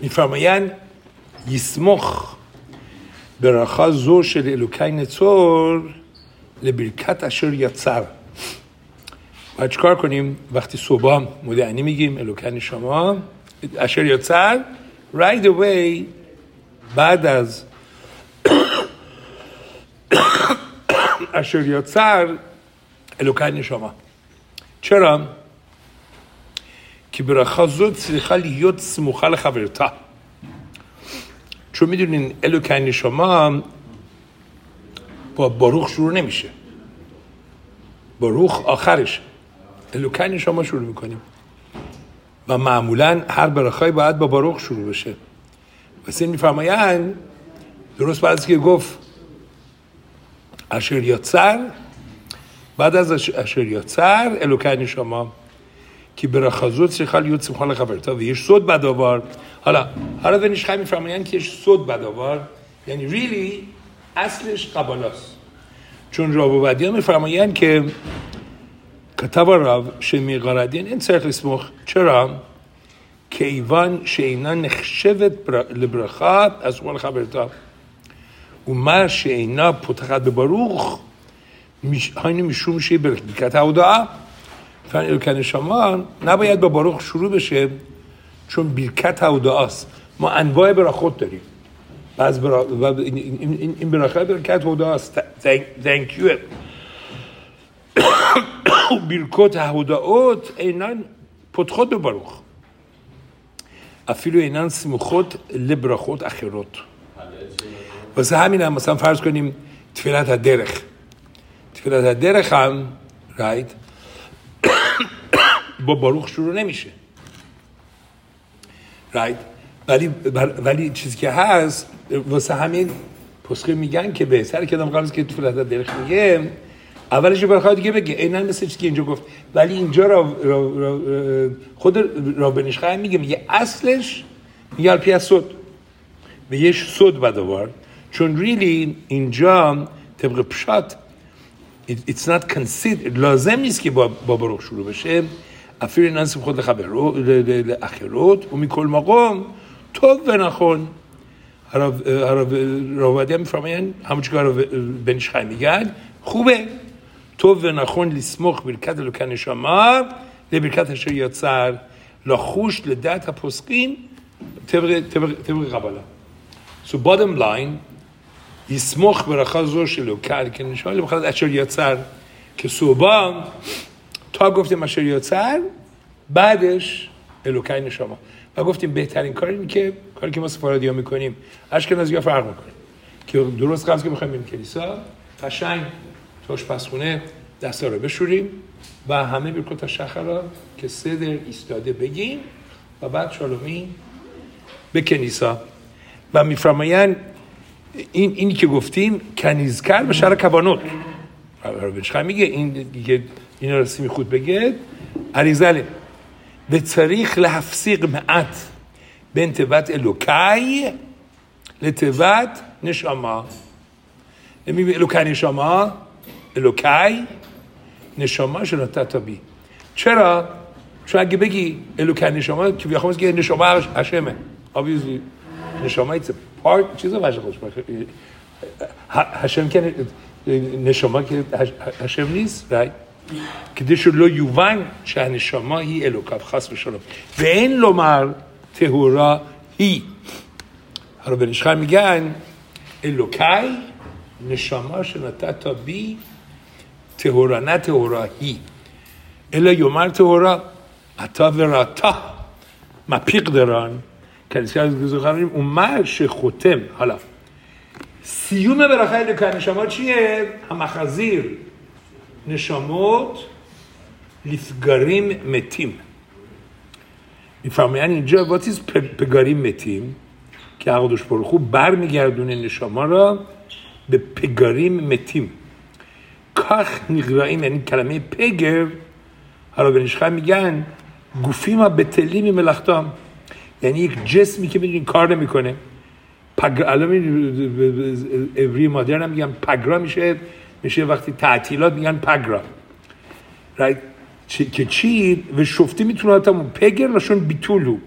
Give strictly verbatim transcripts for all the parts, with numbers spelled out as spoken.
میفرمایند یسمخ برخا زو של אלוקי נצור לברכת אשר יצר. باید چکار کنیم وقتی صبح مدعنی میگیم الوکای نشما اشر یצר right away بعد از اشر یצר الوکای نشما. چرا؟ که برخا زود צריכה להיות סמוכה לחברתה. چون میدونین الوکای نشما با باروخ شروع نمیشه، باروخ آخرش، الوکای نشما شروع میکنیم و معمولا هر برخای باید با باروخ شروع بشه. واسه میفرمایند درست بعد از که گفت اشر یצר، بعد از اشر یצר الوکای نشما که برخا زود צריכה להיות סמוכה לחברתה ויש סוד בדבר. حالا حالا ونیشخای میفرمایند که סוד בדבר یعنی really اصلش قبالاست. چون راوبدی ها میفرمایند که כתב הרב שמיגרדין אין צריך לסמוך. چرا؟ כיוון שאינה נחשבת לברכה אז הוא לחברתה ומה שאינה פותחת בברוך היינו משום שהיא ברכת ההודעה. אלוקי נשמה نباید با باروخ شروع بشه چون بרכت ההודעה است. ما انواع برخات داریم، بعض برا... این این برخه برکت هودا است. thank you. برکت هوداات اینان پتخود به باروخ افیلو اینان سمخود لبرخات اخیرات. واسه همین هم مثلا فرض کنیم تفیلت الدرخ، تفیلت الدرخ هم رایت با باروخ شروع نمیشه رایت، ولی ولی چیزی که هست واسه همین پسخه میگن که بهتره که آدم قبل از که تفیلت الدرخ میگه اولش یه برخواه دیگه بگه اینن مثل چیزی که اینجا گفت. ولی اینجا را, را, را خود رابنیشخای میگه میگه اصلش میگه الپی از صد و یه صد بدوار. چون ریلی اینجا طبق پشات it's not considered لازم نیست که با, با باروخ شروع بشه. افیر ننسیم خود لأخیرات و میکل مقام تو و نخون. راوبدی هم میفرمایند همون چی که رابنیشخای میگن خوبه تو و نخون لسمخ برکت אלוקי נשמה לברכת אשר יצר לחוש לדעת הפוסקים طبق קבלה. So bottom line יסמוך ברכה זו של אלוקי נשמה לברכת אשר יצר که صبح تا گفتیم אשר یצر بعدش אלוקי نشما و گفتیم بهترین کار اینه که کاری که ما سفارادی ها میکنیم اشکنازی ها فرق میکنیم که درست قبل که میخوایم بریم کلیسا قشنگ توش پسخونه دستا رو بشوریم و همه برکت شخرا که صدر ایستاده بگیم و بعد شالومی به کنیسا. و میفرمایند این اینی که گفتیم کنیزکر به شهر کبانوت رابنیشخای میگه این دیگه اینا رو سیمی خود بگه عریزله و צריך להפסיק מעט בין תיבת אלוקי לתיבת נשמה. אלוקי נשמה אלוקי نشما שנתת בי. چرا؟ چون اگه بگی الوکای نشما که بیاخوام که نشما هشمه obviously نشما it's a part چیزا واژه خوش هشم که نشما که هشم نیست right כדי שלא יובן שהנשמה היא אלוקיו חס ושלום ואין לומר טהורה היא. רבנישחי میگن אלוקי نشما שנתת בי טהורה نه טהורה היא אלא יאמר טהורה אתה וראתה מפיק דרן כנסייה זוכרים ומה שחותם. حالا סיום ברכה אלוקי נשמה چیه؟ המחזיר נשמות לפגרים מתים. میفرمایند اینجا what is پگاریم מתים که הקדוש ברוך הוא برمیگردونه نشما را به پگاریم מתים. כך נקראים یعنی کلمه پگر رابنیشخای میگن گوفیم ها بتلی ملختام یعنی یک جسمی که میدونین کار نمیکنه. پگر الان اوری مادرن هم میگن پگرا میشه میشه وقتی تعطیلات میگن پگرا right که چی و شفتی میتونه تا پگر لشون بیتولو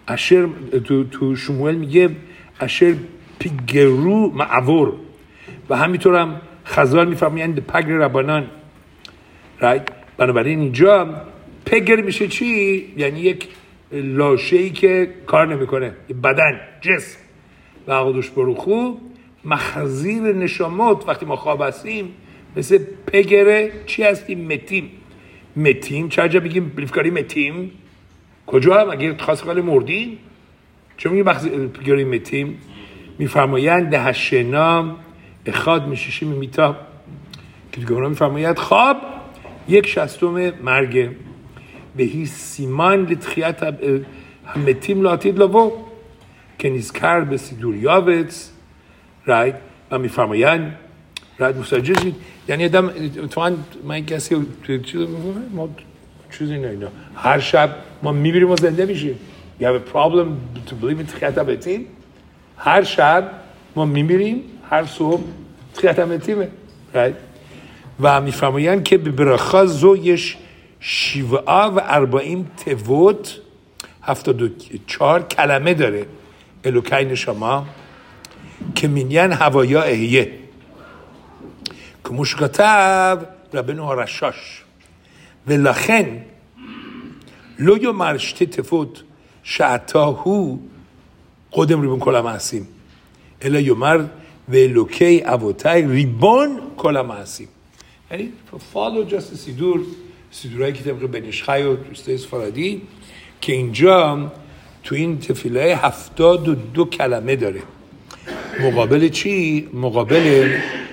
اشر تو, تو شموئل میگه اشر پیگرو معور و همینطور هم خزال میفرمایند پگر ربانان. right? بنابراین اینجا پگر میشه چی؟ یعنی یک لاشه‌ای که کار نمیکنه، بدن، جسم. و قدوش بروخو مخزیر نشامات وقتی ما خواب هستیم مثل پگره چی هستیم؟ متیم. متیم چه عجب بگیم بلیفکاری متیم؟ کجا هم اگه خاص خاله مردیم؟ چون میگه مخزیر پگره متیم؟ میفرمایند هشنا اخاد میشیشی میتا که دیگه اونا میفرماید خواب یک شستم مرگه به هی سیمان لتخیت متیم لاتید لبو که نیزکر به سیدوریاویتس رایت و میفرمایند رایت مستجزید یعنی ادام تو من کسی چیز ما چیزی نه اینا هر شب ما میبریم و زنده میشیم. You have a problem to believe in تخیت متیم؟ هر شب ما میمیریم، هر صبح تخیت متیمه right? و میفرمایند که به برخا زویش شیوعا و اربعین تفوت هفتاد و چهار کلمه داره الوکای نشما که مینین هوایا احیه که مشکتب ربنو هرشاش و لخن لو یو مرشته تفوت شعتاهو قدم ریبون کلام هستیم الا یومر و لوکی اوتای ریبون کلام هستیم. یعنی فالو جست سیدور سیدورایی که طبق بنیشخای و دوسته سفارادی که اینجا تو این تفیله هفتاد و دو کلمه داره. مقابل چی؟ مقابل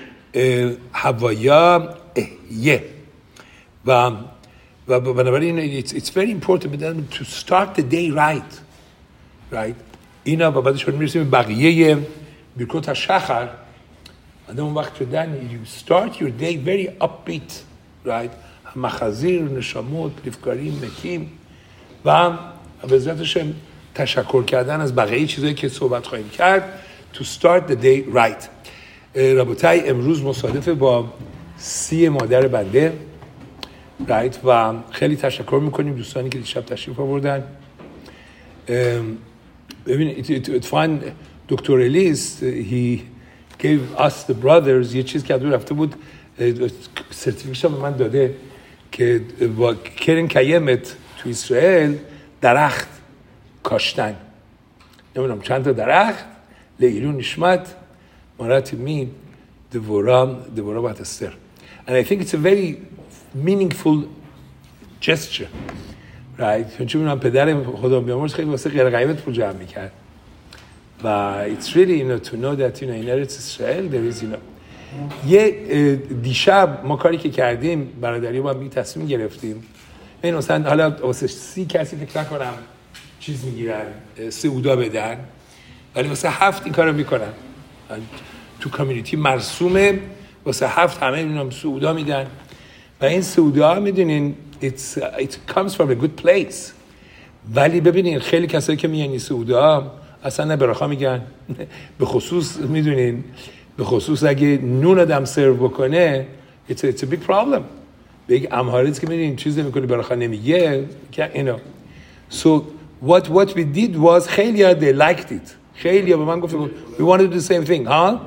هوایا احیه و و بنابراین it's, it's very important to start the day right right اینا و بعدش میرسیم بقیه بیرکوت شخر و اون وقت شدن you start your day very upbeat right مخازیر نشاموت پلیفکاری مکیم و به ذاتش تشکر کردن از بقیه چیزایی که صحبت خواهیم کرد to start the day right. رابطه امروز مصادفه با سی مادر بنده right و خیلی تشکر میکنیم دوستانی که دیشب تشریف آوردن. ببین اتفاقاً دکتر الیس he gave us the brothers یه چیز که ادو رفته بود سرتیفیکشن به من داده که با کرن کیمت تو اسرائیل درخت کاشتن نمیدونم چند تا درخت لیلون نشمت مرات می دورام دورا بات استر and I think it's a very meaningful gesture right چون من پدرم خدا بیامرز خیلی واسه غیر غیبت پول جمع میکرد و it's really you know to know that you know in Eretz Israel there is you know یه دیشب ما کاری که کردیم برادری با هم تصمیم گرفتیم این مثلا حالا واسه سی کسی فکر نکنم چیز میگیرن سعودا بدن ولی واسه هفت این کارو میکنن تو کامیونیتی مرسومه واسه هفت همه اینم سعودا میدن و این سعودا میدونین it's it comes from a good place ولی ببینین خیلی کسایی که میگن این سعودا اصلا نه برخا میگن به خصوص میدونین به خصوص اگه نون آدم سرو بکنه it's a, it's a big problem بگ امهاریت که میدونین چیز نمیکنه برخا نمیگه که اینا so what what we did was خیلی ها they liked it خیلی ها به من گفتن we want to do the same thing huh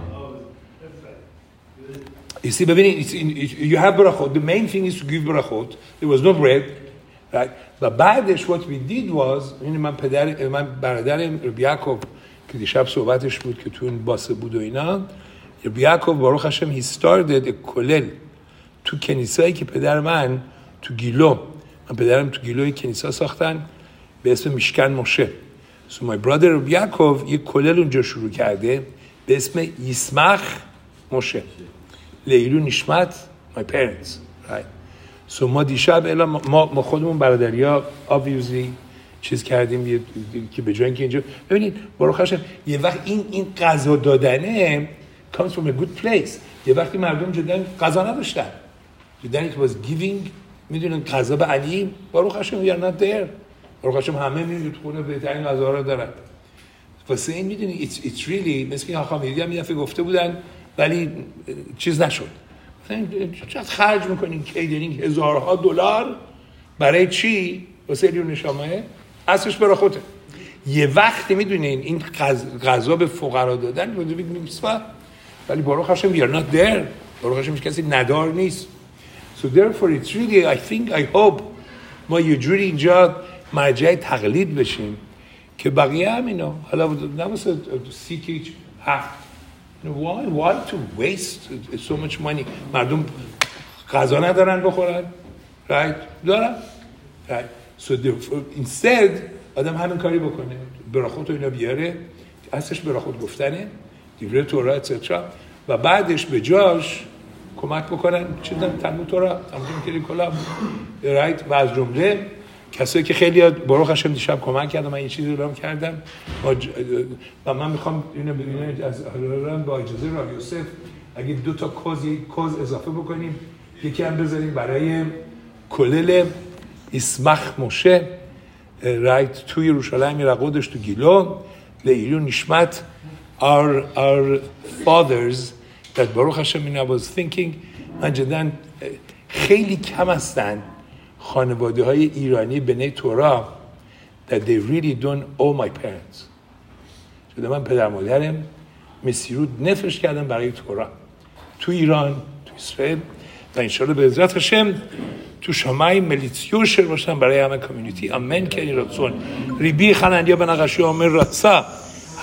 you see ببینین you have برخوت the main thing is to give برخوت there was no bread right و بعدش what we did was این من پدر من برادرم ربی یعقوب که دیشب صحبتش بود که تو این باسه بود و اینا ربی یعقوب باروخ هاشم he started a کلل تو کنیسایی که پدر من تو گیلو من پدرم تو گیلوی کنیسا ساختن به اسم میشکن موشه so my brother ربی یعقوب یک کلل اونجا شروع کرده به اسم یسمخ موشه لیلو نشمت my parents right so ما دیشب الان ما ما خودمون برادریا obviously چیز کردیم یه که به جای اینکه اینجا ببینید باروخش یه وقت این این غذا دادنه comes from a good place یه وقتی مردم جدن غذا نداشتن جدن it was giving میدونن غذا به علی باروخش we are not there باروخش همه میدونن تو خونه بهترین غذا رو دارن واسه این میدونی it's it's really مثل که آقا میدیدم یه دفعه گفته بودن ولی چیز نشد چقدر خرج میکنین کیدرینگ هزارها دلار برای چی؟ واسه لیون نشامه اصلش برای خوده یه وقتی میدونین این غذا به فقرا دادن میسوا، ولی باروخ هاشم we are not there. باروخ هاشم هیچ کسی ندار نیست. So therefore it's really I think I hope ما یه جوری اینجا مرجع تقلید بشیم که بقیه هم اینا حالا نمیشه سی تیچ هفت why why to waste so much money. مردم غذا ندارن بخورن right دارن right so instead آدم همین کاری بکنه براخوت و اینا بیاره اصلش براخوت گفتنه دیوره تورا اتسترا و بعدش به جاش کمک بکنن چه دارم تلمود تورا تلمود کلی کلام right و از جمله کسایی که خیلی باروخ هاشم دیشب کمک کردم من یه چیزی رو کردم و من میخوام اینو ببینید از حالا با اجازه راه یوسف اگه دو تا کوز یک کوز اضافه بکنیم یکی هم بذاریم برای کلل اسمخ موشه رایت توی یروشلایم یرقودش تو گیلو لیلو نشمت our our fathers that باروخ هاشم این I was thinking من جدن خیلی کم هستن خانواده های ایرانی بنی تورا that they really don't owe my parents. شده من پدر مادرم مسیرود نفرش کردم برای تورا تو ایران تو اسرائیل و انشاءالله به عزت هاشم تو شمای ملیتیوشر باشم برای همه کامیونیتی. آمین که این رسول ریبی خلندیا بنقشی آمین رسا